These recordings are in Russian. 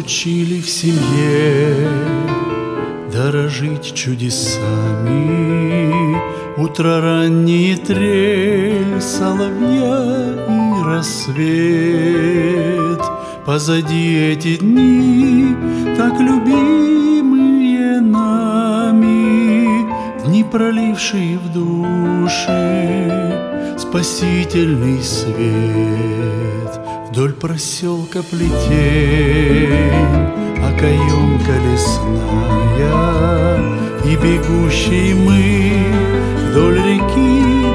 учили в семье дорожить чудесами. Утро раннее, трель соловья и рассвет. Позади эти дни, так любимые нами, дни, пролившие в души спасительный свет. Вдоль проселка плетень, окоемка лесная, и бегущие мы вдоль реки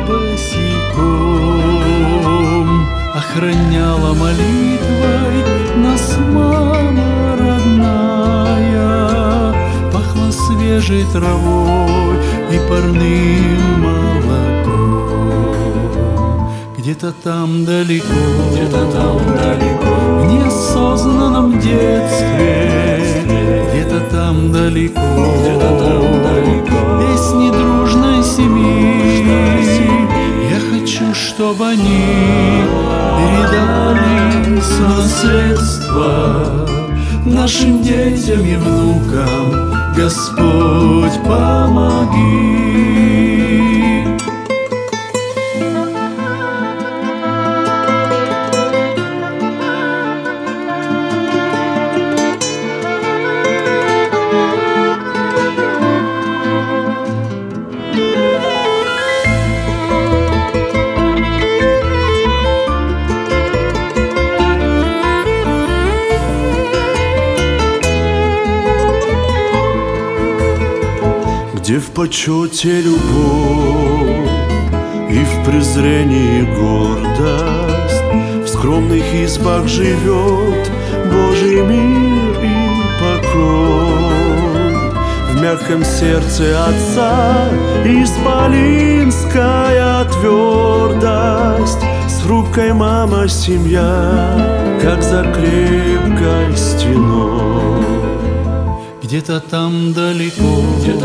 босиком. Охраняла молитвой нас мама родная, пахла свежей травой и парным молоком. Где-то там далеко, в неосознанном детстве, где-то там далеко, песни дружной семьи. Я хочу, чтобы они передались в наследство нашим детям и внукам. Господь, помоги. Где в почете любовь и в презрении гордость, в скромных избах живет Божий мир и покой. В мягком сердце Отца исполинская твердость, с хрупкой мамой семья, как за крепкой стеной. Где-то там далеко,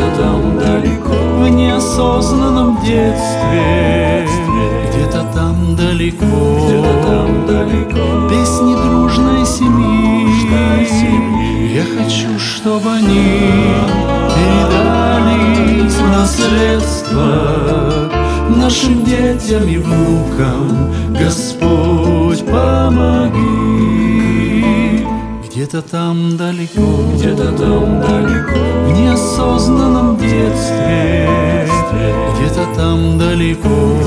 в неосознанном детстве, где-то там далеко, песни дружной семьи. Я хочу, чтобы они передались в наследство нашим детям и внукам. Господь, помоги. Где-то там далеко, в неосознанном детстве, где-то там далеко,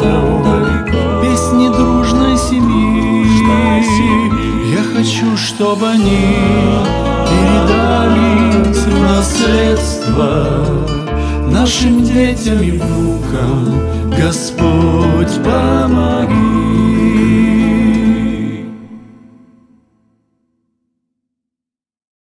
песни дружной семьи. Я хочу, чтобы они передались в наследство нашим детям и внукам. Господь, помоги.